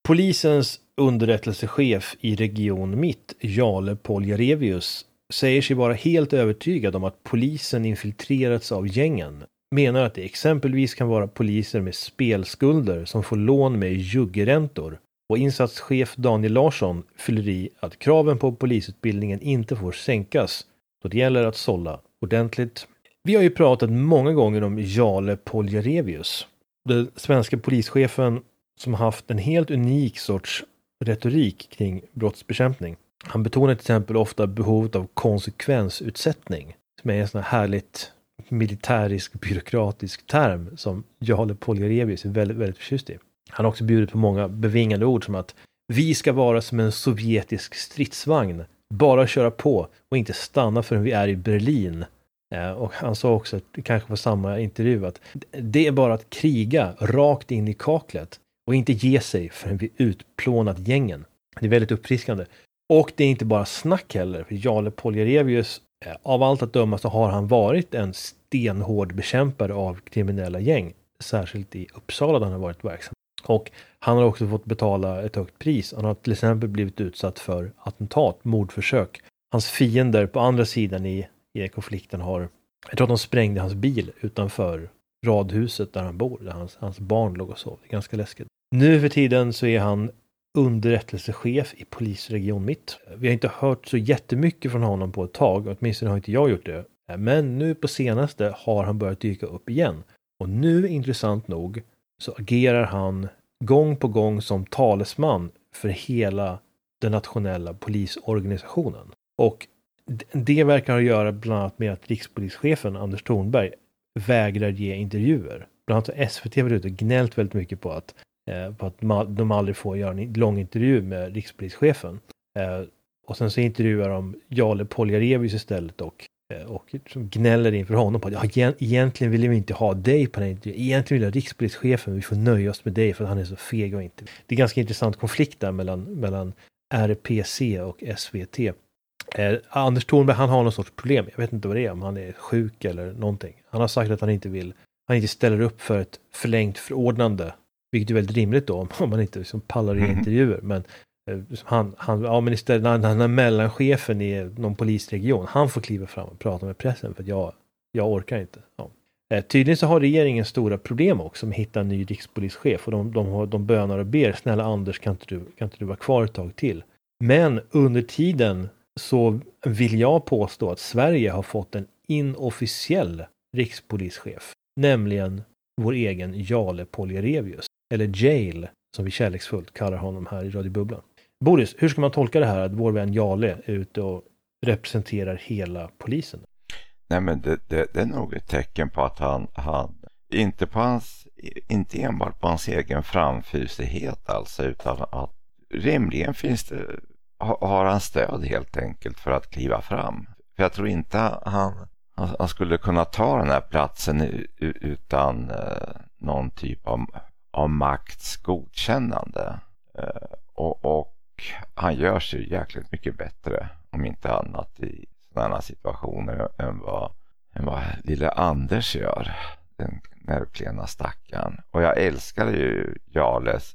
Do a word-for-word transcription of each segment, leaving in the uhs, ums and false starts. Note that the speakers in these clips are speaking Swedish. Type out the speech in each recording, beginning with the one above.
Polisens underrättelsechef i region Mitt, Jale Poljarevius, säger sig vara helt övertygad om att polisen infiltrerats av gängen. Menar att det exempelvis kan vara poliser med spelskulder som får lån med juggeräntor. Och insatschef Daniel Larsson fyller i att kraven på polisutbildningen inte får sänkas då det gäller att sålla ordentligt. Vi har ju pratat många gånger om Jale Poljarevius, den svenska polischefen som haft en helt unik sorts retorik kring brottsbekämpning. Han betonar till exempel ofta behovet av konsekvensutsättning, som är en sån här härligt militärisk byråkratisk term som Jale Poljarevius är väldigt, väldigt förtjust i. Han har också bjudit på många bevingade ord som att vi ska vara som en sovjetisk stridsvagn, bara köra på och inte stanna förrän vi är i Berlin. Och han sa också, kanske på samma intervju, att det är bara att kriga rakt in i kaklet och inte ge sig förrän vi utplånat gängen. Det är väldigt uppfriskande. Och det är inte bara snack heller, för Jale Poljarevius, av allt att döma så har han varit en stenhård bekämpare av kriminella gäng, särskilt i Uppsala där han har varit verksam. Och han har också fått betala ett högt pris. Han har till exempel blivit utsatt för attentat, mordförsök. Hans fiender på andra sidan i, i konflikten har, jag tror att de sprängde hans bil utanför radhuset där han bor, där hans, hans barn låg och sov. Det är ganska läskigt. Nu för tiden så är han underrättelsechef i polisregion Mitt. Vi har inte hört så jättemycket från honom på ett tag, åtminstone har inte jag gjort det. Men nu på senaste har han börjat dyka upp igen. Och nu, intressant nog, så agerar han gång på gång som talesman för hela den nationella polisorganisationen. Och det verkar att göra bland annat med att rikspolischefen Anders Thornberg vägrar ge intervjuer. Bland annat har S V T varit ute och gnällt väldigt mycket på att, eh, på att de aldrig får göra en lång intervju med rikspolischefen. Eh, och sen så intervjuar de Jale Poljarevius istället och och gnäller inför honom på att ja, egentligen vill vi inte ha dig på den intervjun. Egentligen vill jag rikspolischefen, vi får nöja oss med dig för att han är så feg och inte. Det är ganska intressant konflikt där mellan, mellan R P C och S V T. Eh, Anders Thornberg, han har någon sorts problem. Jag vet inte vad det är, om han är sjuk eller någonting. Han har sagt att han inte vill, han inte ställer upp för ett förlängt förordnande, vilket är väldigt rimligt då om man inte liksom pallar i mm. intervjuer. Men Han, han, ja, men istället när han är mellanchefen i någon polisregion, han får kliva fram och prata med pressen för att jag, jag orkar inte. Ja. Eh, tydligen så har regeringen stora problem också med att hitta en ny rikspolischef, och de, de, har, de bönar och ber, snälla Anders, kan inte, du, kan inte du vara kvar ett tag till? Men under tiden så vill jag påstå att Sverige har fått en inofficiell rikspolischef, nämligen vår egen Jale Poljarevius, eller Jail som vi kärleksfullt kallar honom här i Radio Bubblan. Boris, hur ska man tolka det här att vår vän Jale är ute och representerar hela polisen? Nej, men det, det, det är nog ett tecken på att han, han inte, på hans, inte enbart på hans egen framfusighet alltså, utan att rimligen finns det, har han stöd helt enkelt för att kliva fram. För jag tror inte han, han skulle kunna ta den här platsen utan eh, någon typ av, av makts godkännande. Eh, och, och han gör sig jäkligt mycket bättre, om inte annat, i sådana situationer än vad, än vad lille Anders gör, den nervklena stackaren. Och jag älskar ju Jales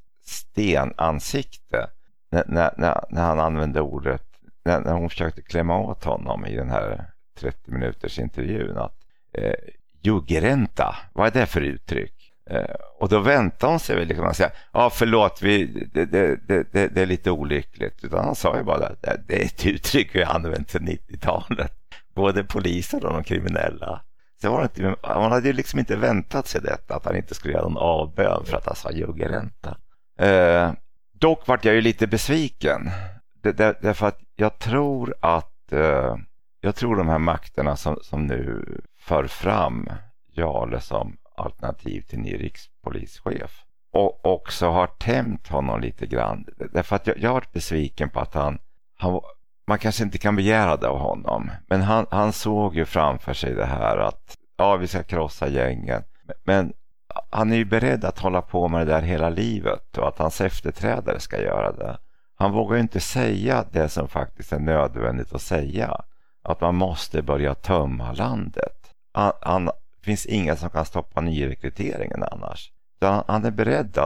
stenansikte när, när, när han använde ordet, när, när hon försökte klämma åt honom i den här trettio minuters intervjun, att eh, juggeränta, vad är det för uttryck? Eh, och då väntar hon sig väl liksom att säga, ja ah, förlåt, vi, det, det, det, det, det är lite olyckligt. Utan han sa ju bara att det, det är ett uttryck vi har använt sedan nittiotalet. Både poliser och de kriminella. Så var det inte, man hade ju liksom inte väntat sig detta, att han inte skulle göra någon avbön för att han sa juggeränta. Eh, dock vart jag ju lite besviken. Det, det, därför att jag tror att eh, jag tror de här makterna som, som nu för fram Jale som alternativ till ny rikspolischef och också har tämt honom lite grann. Därför att jag, jag har varit besviken på att han, han man kanske inte kan begära det av honom, men han, han såg ju framför sig det här att ja, vi ska krossa gängen, men han är ju beredd att hålla på med det där hela livet och att hans efterträdare ska göra det. Han vågar ju inte säga det som faktiskt är nödvändigt att säga, att man måste börja tömma landet. Han, han finns inga som kan stoppa nyrekryteringen annars. Han, han är beredd att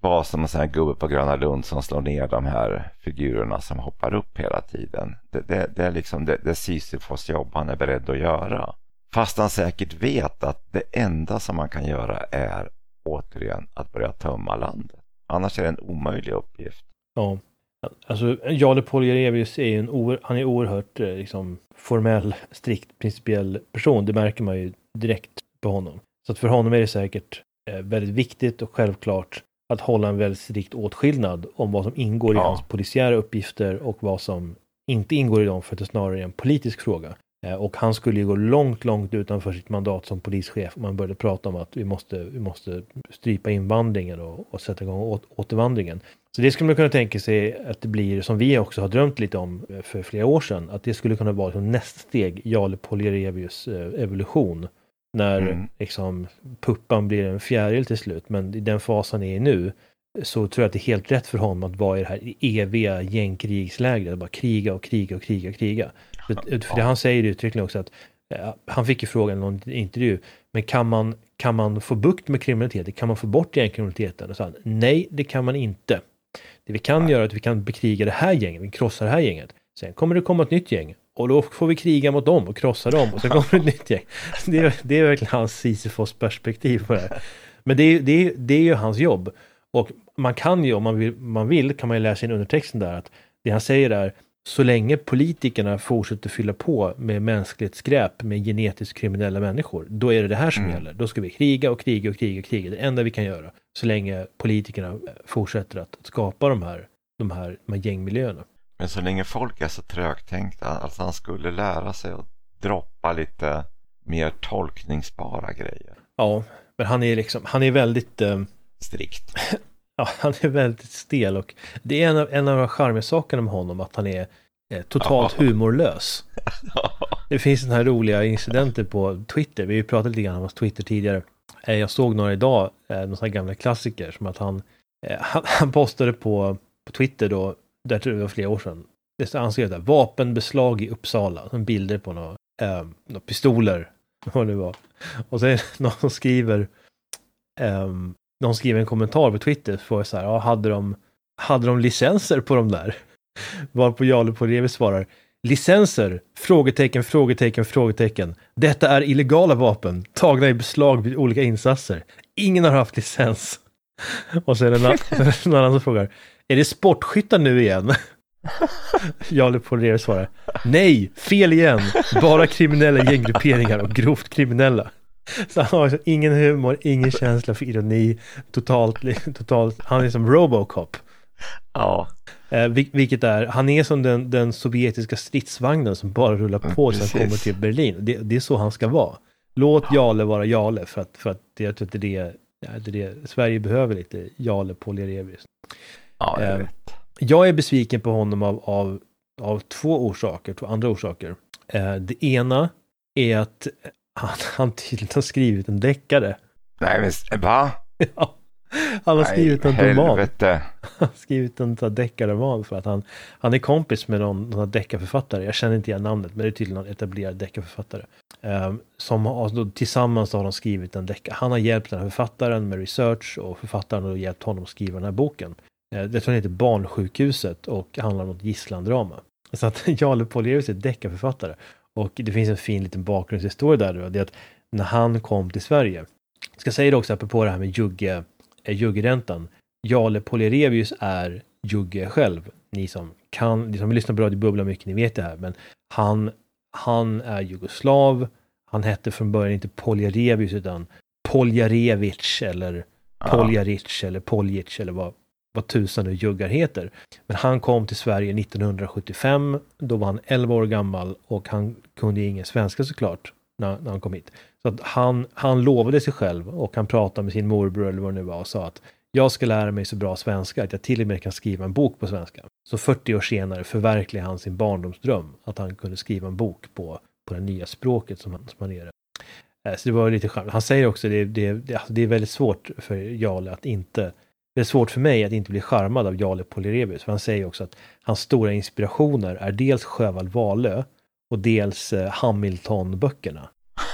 vara som en sån här gubbe på Gröna Lund som slår ner de här figurerna som hoppar upp hela tiden. Det, det, det är liksom det, det Sisyfos jobb han är beredd att göra. Fast han säkert vet att det enda som man kan göra är återigen att börja tömma landet. Annars är det en omöjlig uppgift. Ja, alltså Jarle Polerevius är ju en oer, han är oerhört liksom, formell, strikt, principiell person. Det märker man ju direkt på honom. Så att för honom är det säkert eh, väldigt viktigt och självklart att hålla en väldigt strikt åtskillnad om vad som ingår i ja. hans polisiära uppgifter och vad som inte ingår i dem, för att det snarare är en politisk fråga. Eh, och han skulle ju gå långt, långt utanför sitt mandat som polischef om man började prata om att vi måste, vi måste strypa invandringen och, och sätta igång åt, återvandringen. Så det skulle man kunna tänka sig att det blir, som vi också har drömt lite om för flera år sedan, att det skulle kunna vara som nästa steg, Jarle Polerevius eh, evolution. När mm. liksom, puppan blir en fjäril till slut. Men i den fasen är i nu så tror jag att det är helt rätt för honom att vara i det här eviga gängkrigslägret. Bara kriga och kriga och kriga och kriga. För, för det han säger det uttryckligen också att ja, han fick ju frågan i någon intervju, men kan man, kan man få bukt med kriminaliteten? Kan man få bort gängkriminaliteten? Och så han, nej, det kan man inte. Det vi kan göra är att vi kan bekriga det här gänget, vi krossar det här gänget. Sen kommer det komma ett nytt gäng. Och då får vi kriga mot dem och krossa dem. Och sen kommer det ett nytt gäng. Det är, det är verkligen hans Sisyfos perspektiv på det här. Men det är, det, är, det är ju hans jobb. Och man kan ju, om man vill, man vill kan man ju läsa in undertexten där. Att det han säger är, så länge politikerna fortsätter fylla på med mänskligt skräp, med genetiskt kriminella människor, då är det det här som mm. gäller. Då ska vi kriga och kriga och kriga och kriga. Det enda vi kan göra. Så länge politikerna fortsätter att skapa de här, de här, de här gängmiljöerna. Men så länge folk är så trögtänkta, alltså han skulle lära sig att droppa lite mer tolkningsbara grejer. Ja, men han är liksom, han är väldigt eh, strikt. Ja, han är väldigt stel och det är en av, en av de charmiga sakerna med honom att han är eh, totalt ja. humorlös. Det finns den här roliga incidenter på Twitter. Vi har ju pratat lite grann om hans Twitter tidigare. Eh, jag såg några idag, eh, några sådana gamla klassiker som att han, eh, han, han postade på, på Twitter då, där tror jag det var flera år sedan. Det anser där, vapenbeslag i Uppsala. Som bilder på några, eh, några pistoler. Vad det var. Och så är det någon som skriver eh, någon skriver en kommentar på Twitter för så här, ja, hade de hade de licenser på de där? Varpå Jarle Polerevius svarar, licenser, frågetecken, frågetecken, frågetecken. Detta är illegala vapen, tagna i beslag vid olika insatser. Ingen har haft licens. Och så är det någon annan som frågar, är det sportskyttar nu igen? Jarle Polerevius svarar, nej, fel igen. Bara kriminella gänggrupperingar och grovt kriminella. Så han har alltså ingen humor, ingen känsla för ironi, totalt, totalt han är som Robocop. Ja. Eh, vil- vilket är, han är som den, den sovjetiska stridsvagnen som bara rullar på mm, sen kommer till Berlin. Det, det är så han ska vara. Låt Jarle vara Jarle, för att, för att det, jag tror att det, är det, det, det Sverige behöver lite Jarle Polerevius. Ja, jag eh, vet. Jag är besviken på honom av, av, av två orsaker, två andra orsaker. Eh, det ena är att han, han tydligen har skrivit en deckare. Nej, men va? Ja, han har skrivit Nej, en roman. helvete. Han har skrivit en deckarroman för att han, han är kompis med någon, någon deckarförfattare. Jag känner inte igen namnet, men det är tydligen någon etablerad deckarförfattare. Um, som har, alltså, tillsammans har de skrivit en deckare. Han har hjälpt den här författaren med research och författaren har hjälpt honom att skriva den här boken. Uh, jag tror den heter Barnsjukhuset och handlar om ett gisslandrama. Så att Jarle Polerevius är deckarförfattare. Och det finns en fin liten bakgrundshistoria där då. Det är att när han kom till Sverige. Jag ska säga det också apropå det här med jugge, eh, juggeräntan. Jarle Polerevius är jugge själv. Ni som kan, ni som lyssnar på Radio Bubbla mycket, ni vet det här. Men han, han är jugoslav. Han hette från början inte Polerevius utan Poljarevic eller Poljaric ja. eller Poljic eller vad, vad tusan nu juggar heter. Men han kom till Sverige nittonhundrasjuttiofem. Då var han elva år gammal och han kunde ingen svenska såklart när, när han kom hit. Så att han, han lovade sig själv och han pratade med sin morbror eller vad det nu var och sa att jag ska lära mig så bra svenska att jag till och med kan skriva en bok på svenska. Så fyrtio år senare förverkligade han sin barndomsdröm att han kunde skriva en bok på, på det nya språket som han, som han är. Så det var lite skönt. Han säger också att det, det, det, det är väldigt svårt för Jarle att inte det är svårt för mig att inte bli charmad av Jarle Polerevius. För han säger också att hans stora inspirationer är dels Sjöwall Wahlöö och dels eh, Hamilton-böckerna.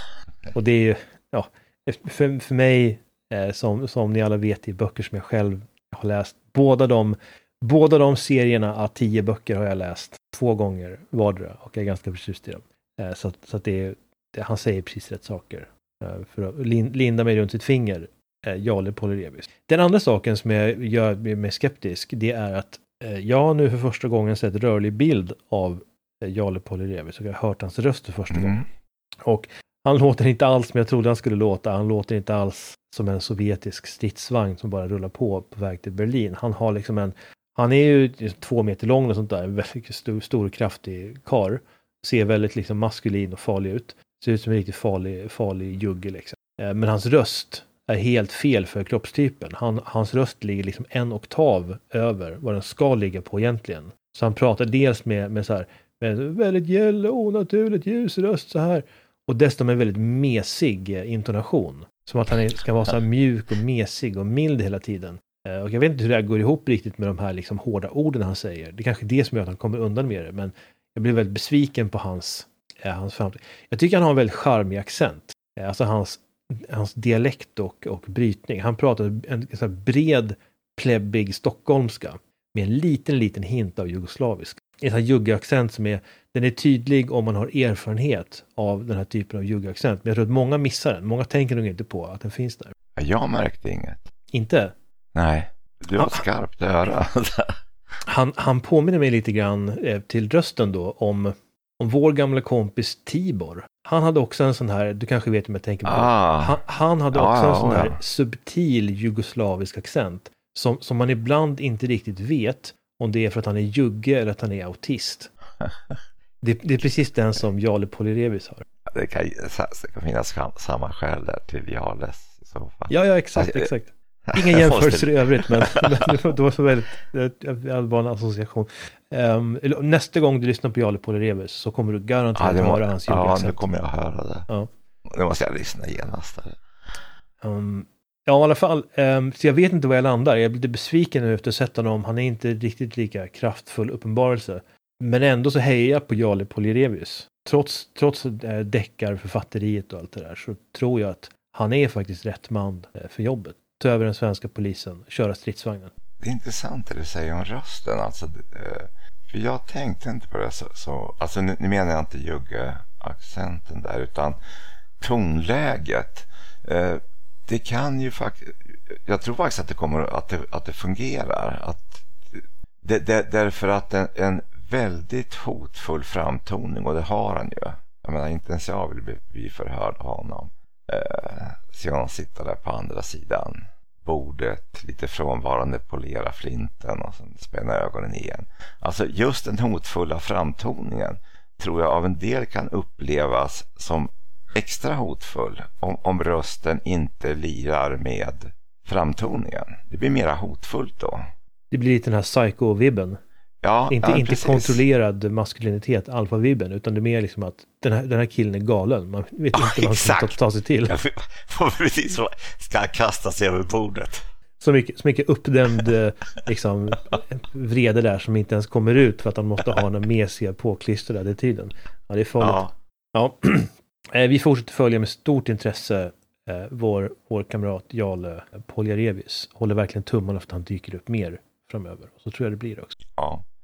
Och det är ju, ja, för, för mig, eh, som, som ni alla vet, i böcker som jag själv Jag har läst båda de, båda de serierna av tio böcker har jag läst två gånger vardera och jag är ganska förtjust i dem. Eh, så så att det, det, han säger precis rätt saker. Eh, för att lin, linda mig runt sitt finger. Eh, Jarle Polerevius. Den andra saken som jag gör mig skeptisk, det är att eh, jag har nu för första gången sett rörlig bild av eh, Jarle Polerevius och jag har hört hans röst för första mm. gången. Och han låter inte alls som jag trodde han skulle låta. Han låter inte alls som en sovjetisk stridsvagn som bara rullar på på väg till Berlin. Han har liksom en, han är ju två meter lång och sånt där, väldigt stor, stor kraftig karl. Ser väldigt liksom maskulin och farlig ut. Ser ut som en riktigt farlig, farlig jugge liksom. Men hans röst är helt fel för kroppstypen. Han, hans röst ligger liksom en oktav över vad den ska ligga på egentligen. Så han pratar dels med, med så här, med en väldigt gäll och onaturligt ljus röst så här. Och dessutom en väldigt mesig intonation. Som att han är, ska vara så här mjuk och mesig och mild hela tiden. Eh, och jag vet inte hur det här går ihop riktigt med de här liksom hårda orden han säger. Det är kanske det som gör att han kommer undan med det. Men jag blir väldigt besviken på hans, eh, hans framtid. Jag tycker han har en väldigt charmig accent. Eh, alltså hans, hans dialekt och, och brytning. Han pratar en, en så här bred, plebbig stockholmska. Med en liten, liten hint av jugoslavisk. En sån här jugge-accent som är, den är tydlig om man har erfarenhet av den här typen av jugge-accent. Men jag tror att många missar den. Många tänker nog inte på att den finns där. Jag märkte inget. Inte? Nej, du har han, skarpt öra. han, han påminner mig lite grann eh, till rösten då om, om vår gamla kompis Tibor. Han hade också en sån här, du kanske vet om jag tänker på ah. han, han hade ja, också en ja, sån här ja. subtil jugoslavisk accent. Som, som man ibland inte riktigt vet om det är för att han är jugge eller att han är autist. Det, det är precis den som Jarle Polerevius har. Det kan, det kan finnas samma skäl där till Jarles i så fall. Ja, ja, exakt, exakt. Inga jämförelser i övrigt, men, men det var så väldigt, det var en association. Um, nästa gång du lyssnar på Jarle Polerevius så kommer du garanterat ja, höra hans jugge. Ja, nu kommer jag höra det. Ja. Nu måste jag lyssna genast. Um, Ja, i alla fall. Um, så jag vet inte var jag landar. Jag blir besviken nu efter att sett honom. Han är inte riktigt lika kraftfull uppenbarelse. Men ändå så hejar jag på Jarle Polerevius. Trots, trots äh, deckarförfatteriet och allt det där så tror jag att han är faktiskt rätt man äh, för jobbet. Ta över den svenska polisen, köra stridsvagnen. Det är intressant det du säger om rösten. Alltså, äh, för jag tänkte inte på det så. så alltså nu, nu menar jag inte jugge-accenten där utan tonläget. Äh, Det kan ju faktiskt, jag tror faktiskt att det kommer att det, att det fungerar. Att det, det, därför att en, en väldigt hotfull framtoning, och det har han ju. Jag menar, inte ens jag vill bli, bli förhörd av honom. Eh, så han sitter där på andra sidan bordet, lite frånvarande, polera flinten och sen spänna ögonen igen. Alltså just den hotfulla framtoningen tror jag av en del kan upplevas som extra hotfull om, om rösten inte lirar med framtoningen. Det blir mera hotfullt då. Det blir lite den här psycho-vibben. Ja, inte ja, inte kontrollerad maskulinitet, alfa-vibben, utan det är mer liksom att den här, den här killen är galen. Man vet ja, inte vad han ska ta sig till. Ja, för precis så ska han kasta sig över bordet. Så mycket, så mycket uppdämd liksom, vrede där som inte ens kommer ut för att han måste ha en mesiga påklistrad där tiden. Ja, det är farligt. Ja. ja. Vi fortsätter följa med stort intresse eh, vår, vår kamrat Jarle Polerevius. Håller verkligen tummarna för att han dyker upp mer framöver. Och så tror jag det blir också. Ja,